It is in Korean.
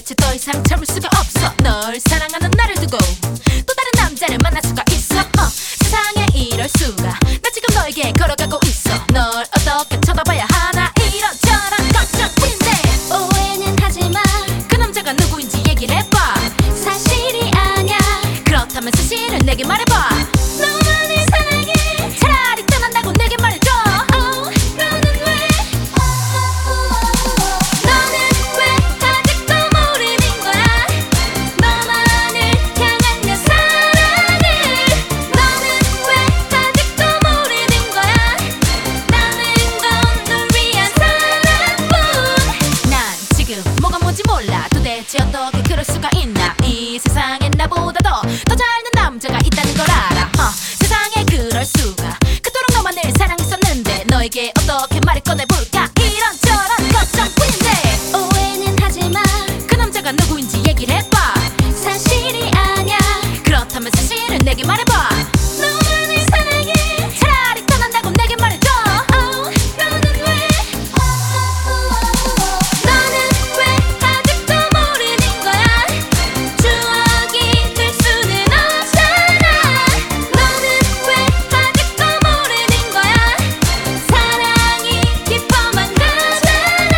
도대체 더 이상 참을 수가 없어. 널 사랑하는 나를 두고 또 다른 남자를 만날 수가 있어. 세상에 이럴 수가. 나 지금 너에게 걸어가고 있어. 널 어떻게 쳐다봐야 하나 이런저런 걱정뿐인데 오해는 하지마. 그 남자가 누구인지 얘기를 해봐. 사실이 아냐. 그렇다면 사실을 내게 말해봐. 너만을 사랑해. 차라리 떠난다고 내게 말해줘. 너는 왜 아직도 모르는 거야. 너만을 향한 내 사랑을. 너는 왜 아직도 모르는 거야. 나는 건 널 위한 사랑뿐. 난 지금 뭐가 뭔지 몰라. 도대체 어떻게 그럴 수가 있나. 이 세상엔 나보다 더 잘난 남자가 있다는 걸 알아. 세상에 그럴 수가. 그토록 너만을 사랑했었는데 너에게 어떻게 말을 꺼내볼까. 이런저런 걱정뿐인데 오해는 하지마. 그 남자가 누구인지 얘기를 해봐. 사실이 아냐. 그렇다면 사실을 내게 말해봐. 너만을 사랑해. 차라리 떠난다고 내게 말해줘. 너는 왜 아직도 모르는 거야. 추억이 될 수는 없잖아. 너는 왜 아직도 모르는 거야. 사랑이 깊어만 가잖아.